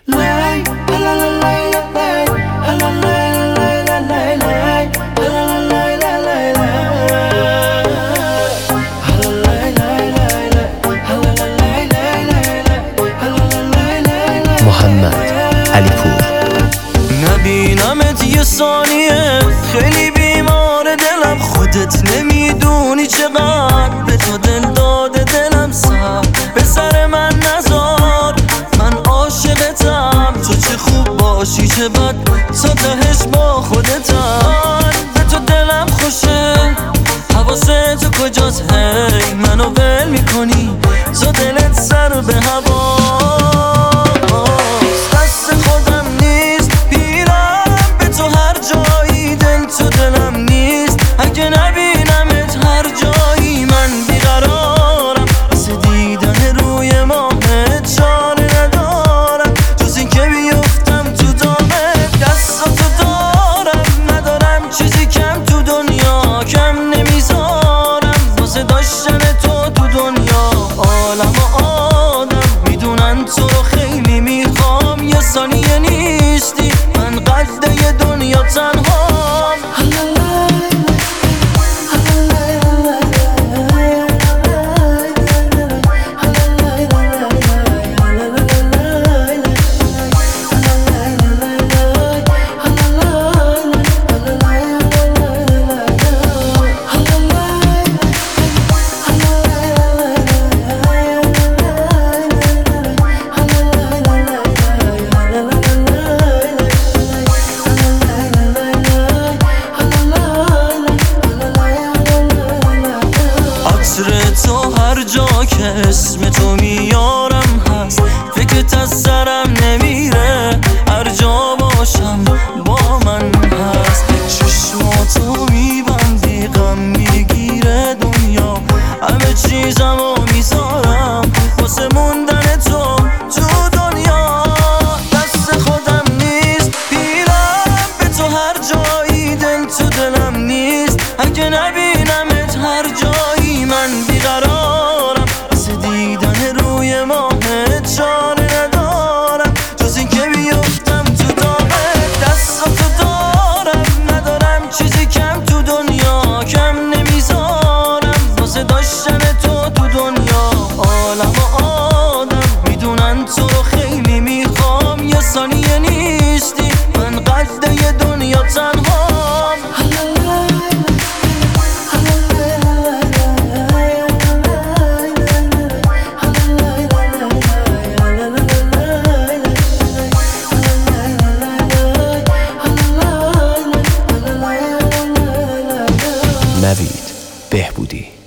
محمد علیپور. نبینمت یه ثانیه خیلی بیمار دلم، خودت نمیدونی چقدر به تو دل داده دلم. سر به سر من نذار، من عاشقتم، تو چه خوب باشی چه بد تا تهش با خودتم. به تو دلم خوشه، حواست تو کجاست؟ هی منو ول میکنی، تو دلت سر به هوا. تو رو خیلی میخوام، یه ثانیه نیستی، من قده دنیا تنهام. تو هر جا که اسم تو میارم هست، فکرت از سرم نمیره، هر جا باشم با من هست. چشماتو میبندی غم میگیره دنیا، همه چیزمو میذارم واسه موندن تو دنیا. دست خودم نیست پیرم به تو هر جایی، دل تو دلم نیست اگه نبینمت هر جایی. من بیقرارم واسه دیدن روی ماهت، چاره ندارم جز این که بیفتم تو دامت. دستاتو دارم ندارم چیزی کم تو دنیا، کم نمیذارم واسه داشتن تو دنیا. عالم و آدم میدونن تو رو خیلی میخوام، یه ثانیه نیستی، من قده دنیا تنهام. نوید بهبودی.